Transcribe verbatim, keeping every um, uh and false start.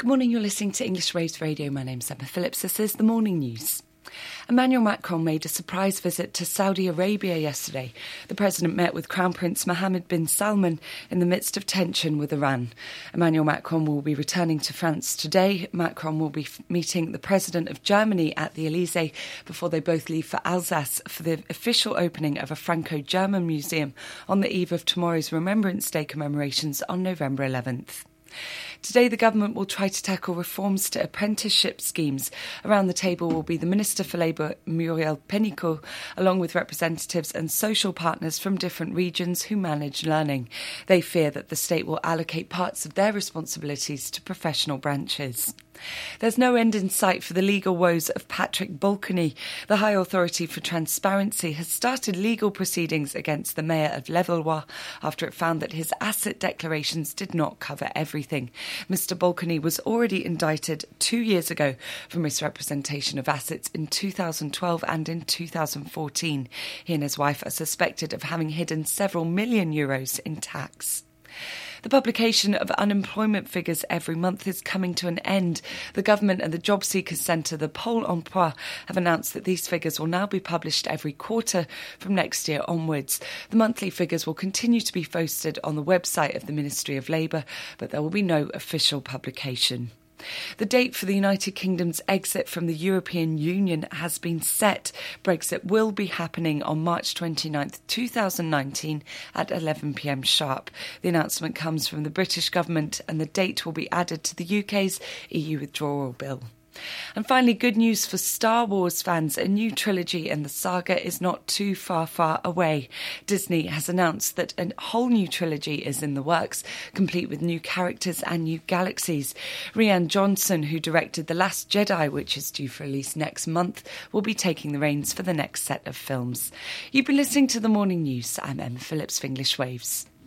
Good morning, you're listening to English Waves Radio. My name's Emma Phillips. This is the morning news. Emmanuel Macron made a surprise visit to Saudi Arabia yesterday. The president met with Crown Prince Mohammed bin Salman in the midst of tension with Iran. Emmanuel Macron will be returning to France today. Macron will be f- meeting the president of Germany at the Elysee before they both leave for Alsace for the official opening of a Franco-German museum on the eve of tomorrow's Remembrance Day commemorations on November eleventh. Today, the government will try to tackle reforms to apprenticeship schemes. Around the table will be the Minister for Labour, Muriel Pénicaud, along with representatives and social partners from different regions who manage learning. They fear that the state will allocate parts of their responsibilities to professional branches. There's no end in sight for the legal woes of Patrick Balkany. The High Authority for Transparency has started legal proceedings against the mayor of Levallois after it found that his asset declarations did not cover everything. Mister Balkany was already indicted two years ago for misrepresentation of assets in two thousand twelve and in two thousand fourteen. He and his wife are suspected of having hidden several million euros in tax. The publication of unemployment figures every month is coming to an end. The government and the job seekers centre, the Pôle Emploi, have announced that these figures will now be published every quarter from next year onwards. The monthly figures will continue to be posted on the website of the Ministry of Labour, but there will be no official publication. The date for the United Kingdom's exit from the European Union has been set. Brexit will be happening on March twenty-ninth, twenty nineteen at eleven p.m. sharp. The announcement comes from the British government and the date will be added to the U K's E U withdrawal bill. And finally, good news for Star Wars fans. A new trilogy in the saga is not too far, far away. Disney has announced that a whole new trilogy is in the works, complete with new characters and new galaxies. Rian Johnson, who directed The Last Jedi, which is due for release next month, will be taking the reins for the next set of films. You've been listening to The Morning News. I'm Emma Phillips for English Waves.